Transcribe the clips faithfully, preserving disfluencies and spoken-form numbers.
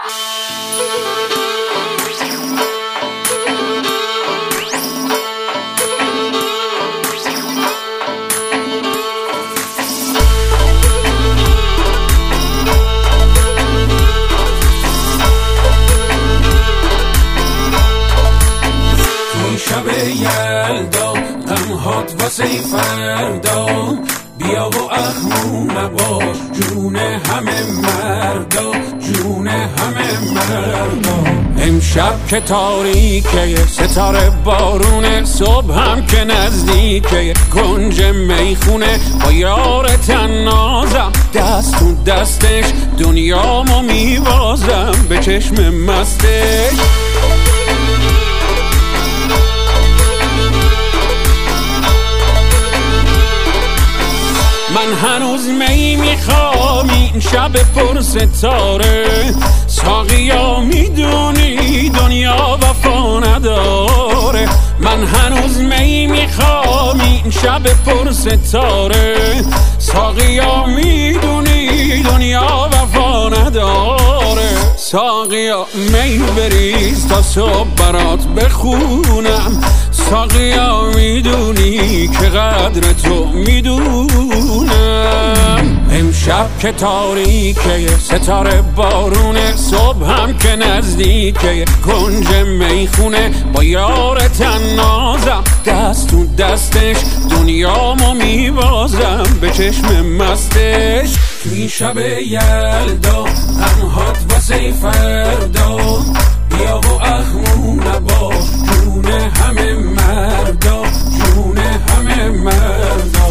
شب یلدا غمهات واسه فردا، بیا و اخمو نباش جون همه مردا، جون همه مردا. امشب که تاریکه ستاره بارونه، صبح هم که نزدیکه کنج میخونه، با یار تنازم دست تو دستش دنیامو میوازم به چشم مستش. من هنوز می میخوام این شب پر ستاره، ساقیا میدونی دنیا وفا نداره. من هنوز می میخوام این شب پر ستاره، ساقیا میدونی دنیا وفا نداره. ساقیا می بریز تا صبح برات بخونم، ساقیا میدونی که قدر تو میدونم. امشب که تاریکه ستاره بارونه، صبح هم که نزدیکه کنج میخونه، با یار تنازم دست تو دستش دنیامو میوازم به چشم مستش. توی شب یلدا غمهات واسه فردا، بیا و اخمو نباش جون همه مردا، جون همه مردا.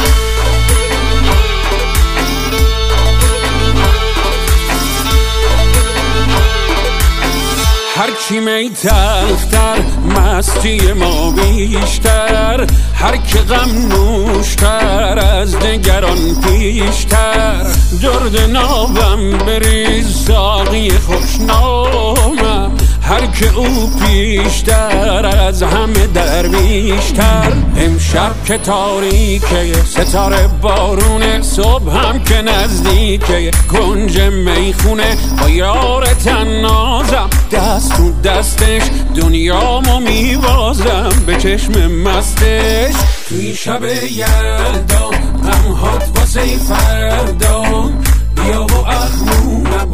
هرچی می تلختر مستی ما بیشتر، هر که غم نوشتر از نگران پیشتر. درد نابم بریز ساقی خوشنامم، هر که او پیشتر از همه درویشتر. امشب که تاریکه ستاره بارونه، صبح هم که نزدیکه کنج میخونه، با یار تنازم دست تو دستش دنیامو میوازم به چشم مستش. توی شب یلدا غمهات واسه فردا، بیا و اخمو